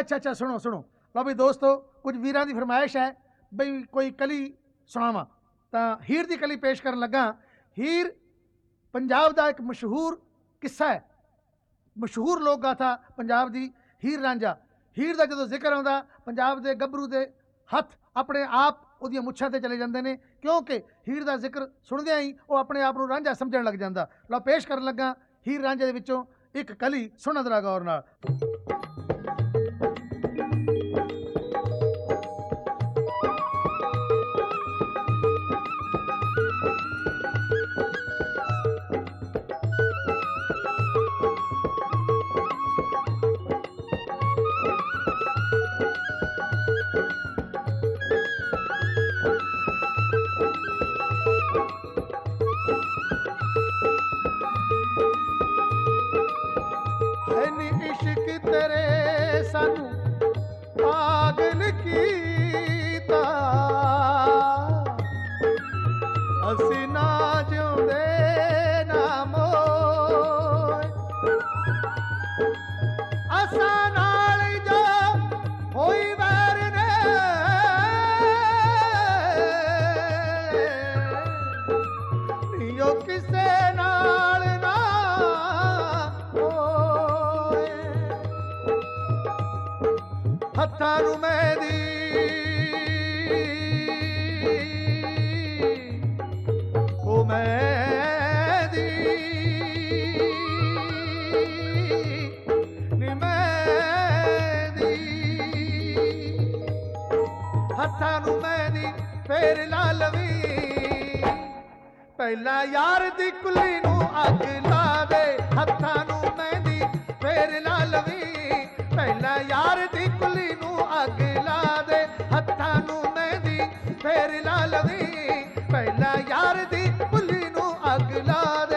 अच्छा सुनो सुनो लो भी दोस्तों, कुछ वीरां दी फरमाइश है बई कोई कली सुनावा। तो हीर दी कली पेश करन लगा। हीर पंजाब दा एक मशहूर किस्सा है, मशहूर लोक गाथा पंजाब दी हीर रांझा। हीर दा जदों जिक्र आउंदा पंजाब दे गभरू दे हत्थ अपने आप ਉਹਦੀਆਂ ਮੁੱਛਾਂ ਤੇ ਚਲੇ ਜਾਂਦੇ ਨੇ, ਕਿਉਂਕਿ ਹੀਰ ਦਾ ਜ਼ਿਕਰ ਸੁਣਦਿਆਂ ਹੀ ਉਹ ਆਪਣੇ ਆਪ ਨੂੰ ਰਾਂਝਾ ਸਮਝਣ ਲੱਗ ਜਾਂਦਾ। ਲਓ ਪੇਸ਼ ਕਰਨ ਲੱਗਾ ਹੀਰ ਰਾਂਝੇ ਦੇ ਵਿੱਚੋਂ ਇੱਕ ਕਲੀ, ਸੁਣੋ ਜ਼ਰਾ ਗੌਰ ਨਾਲ। इश्क तेरे सानू पागल कीता, असी ना जिउंदे ना मोए, असां नाल जो होई वैर ने नियो किसे नाल ना हत्थां नूं मेहंदी ओ मेहंदी नी मेहंदी, हत्थां नूं मेहंदी फेर ला लवी, पहला यार दी कुली नूं अग ला दे। हत्थां नूं मेहंदी फेर ला लवी, पहला यार दी कुली नूं अग ला दे। हत्थां नूं मेहंदी फेर ला लवी, पहला यार दी कुली नूं अग ला दे।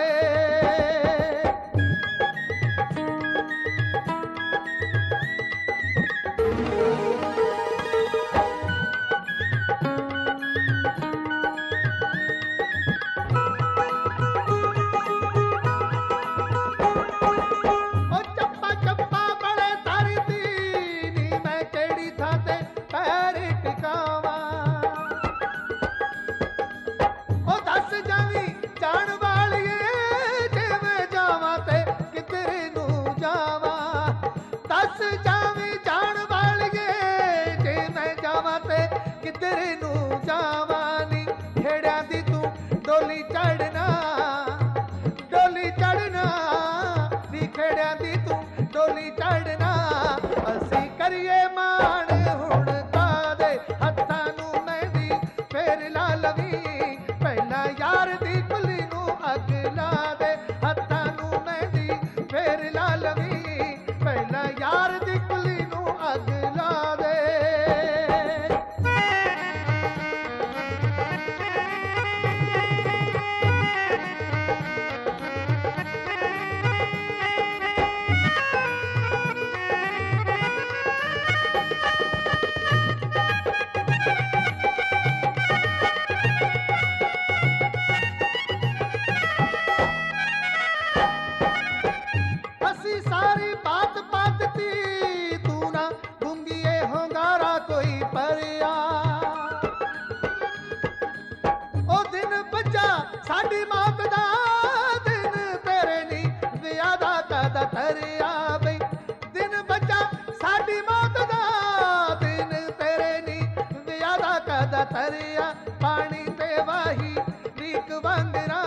पानी ते वाही लीक वांगरा,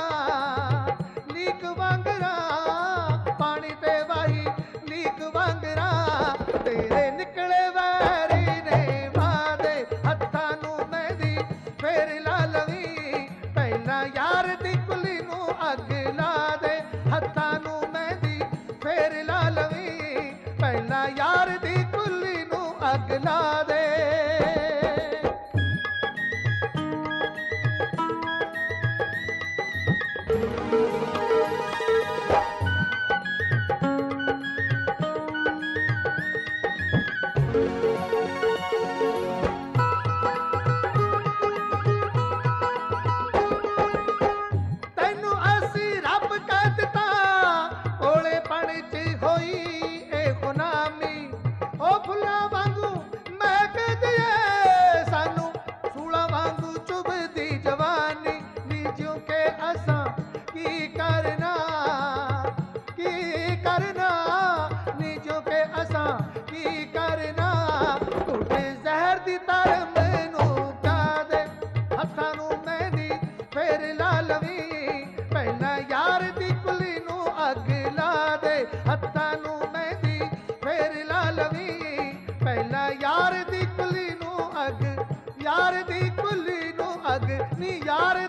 लीक वांगरा, पानी ते वाही लीक वांगरा, तेरे निकले वैरी ने वादे। हत्थां नूं मेहंदी फेर ला लवी, पहला यार दी कुली नूं अग ला दे। हत्थां नूं मेहंदी फेर ला लवी, पहला यार दी कुली नूं अग ला दे। तैनू असी रब कह दिता ओले पानी च होई ए गुनामी, ओ भुला ਨੀ ਯਾਰ